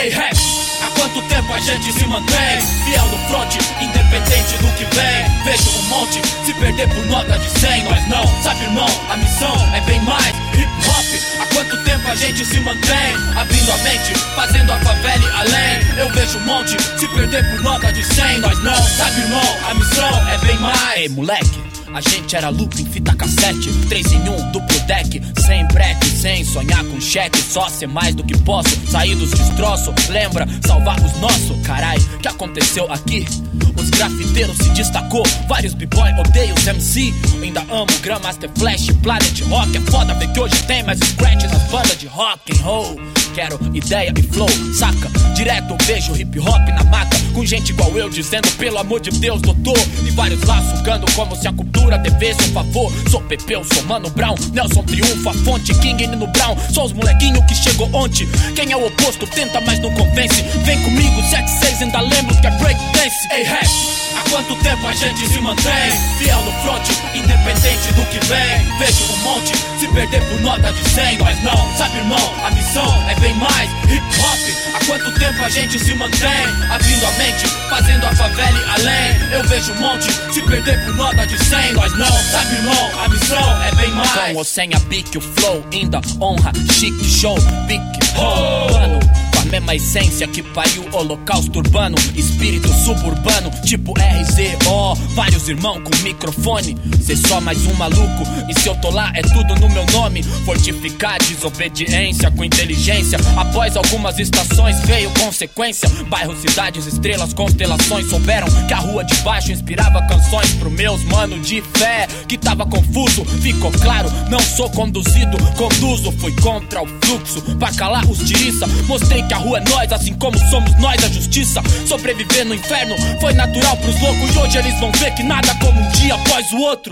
Ei, rap, há quanto tempo a gente se mantém fiel no front, independente do que vem. Vejo um monte se perder por nota de 100. Nós não, sabe irmão, a missão é bem mais hip hop. Há quanto tempo a gente se mantém abrindo a mente, fazendo a favela e além. Eu vejo um monte se perder por nota de 100. Nós não, sabe irmão, a missão é bem mais. Ei moleque, a gente era loop em fita cassete, 3 em 1, duplo deck, sem break, sem sonhar com cheque, só ser mais do que posso, sair dos destroços, lembra, salvar os nossos. Carai, que aconteceu aqui? Os grafiteiros se destacou, vários b-boy odeiam os MC. Ainda amo Grandmaster Flash, Planet Rock. É foda ver que hoje tem mais scratch nas bandas de rock and roll. Quero ideia e flow, saca? Direto eu vejo hip hop na mata, com gente igual eu dizendo pelo amor de Deus, doutor. E vários lá sugando como se a cultura devesse um favor. Sou Pepeu, sou Mano Brown, Nelson Triunfo, a fonte, King e Nino Brown. Sou os molequinhos que chegou ontem. Quem é o oposto tenta, mas não convence. Vem comigo, 7-6, ainda lembro que é breakdance. Ei rap, há quanto tempo a gente se mantém fiel no front, independente do que vem. Vejo um monte se perder por nota de 100. Nós não, sabe irmão, a missão é bem mais hip hop. Há quanto tempo a gente se mantém abrindo a mente, fazendo a favela e além. Eu vejo um monte se perder por nota de 100. Nós não, sabe irmão, a missão é bem mais. Com ou sem a beat, o flow ainda honra, chique show, big mano, com a mesma essência que pariu o holocausto urbano, espírito suburbano, tipo RZO. Vários irmãos com microfone, cê só mais um maluco, e se eu tô lá é tudo no meu nome. Fortificar desobediência com inteligência. Após algumas estações veio consequência. Bairros, cidades, estrelas, constelações souberam que a rua de baixo inspirava canções pro meus mano de fé que tava confuso. Ficou claro, não sou conduzido, conduzo. Fui contra o fluxo, pra calar os tiriça. Mostrei que a rua é nós, assim como somos nós a justiça. Sobreviver no inferno foi natural pros loucos, e hoje eles vão ver que nada como um dia após o outro.